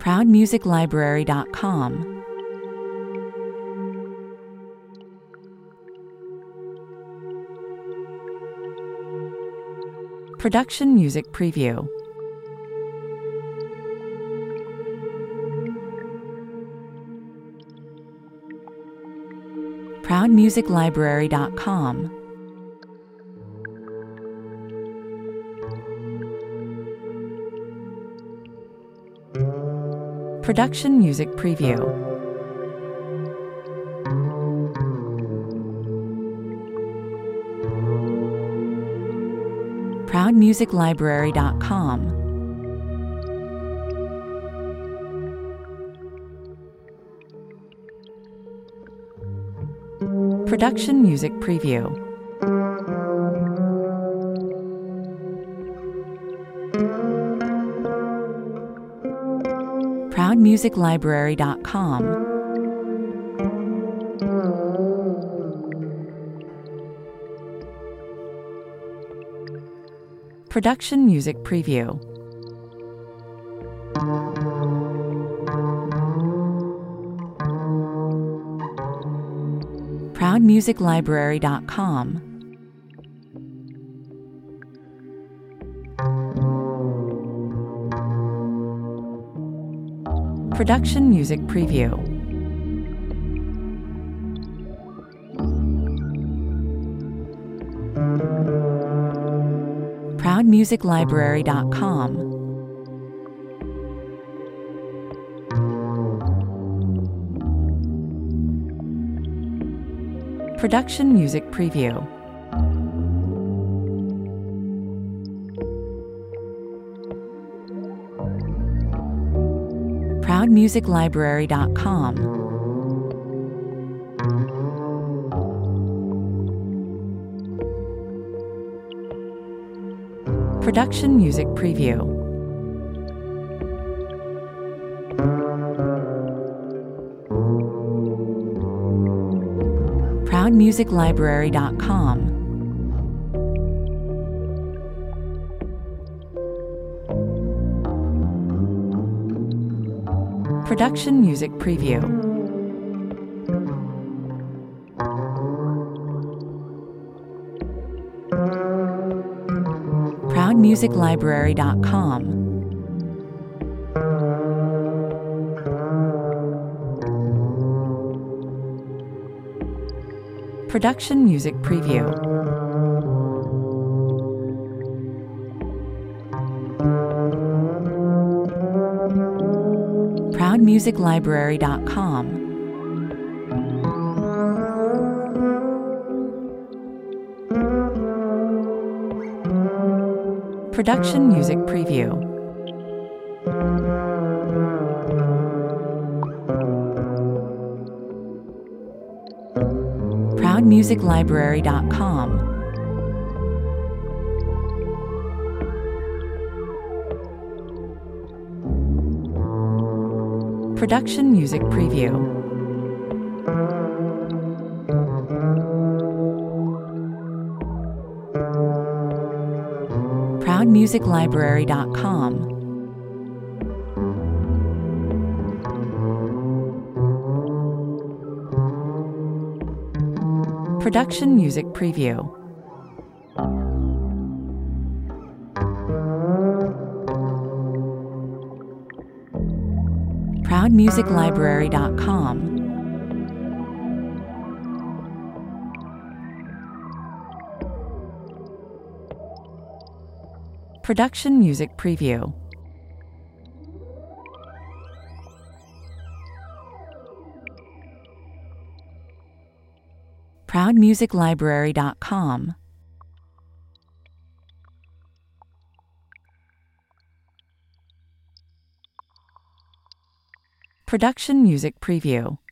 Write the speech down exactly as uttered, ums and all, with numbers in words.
proud music library dot com. Production Music Preview. proud music library dot com. Production Music Preview. proud music library dot com. Production Music Preview. proud music library dot com. Production Music Preview. proud music library dot com. Production Music Preview. proud music library dot com. Production Music Preview. proud music library dot com. Production Music Preview. proud music library dot com. Production Music Preview. proud music library dot com. Production Music Preview. proud music library dot com. Production Music Preview. proud music library dot com. Production Music Preview. proud music library dot com. Production Music Preview. proud music library dot com. Production Music Preview. proud music library dot com. Production Music Preview.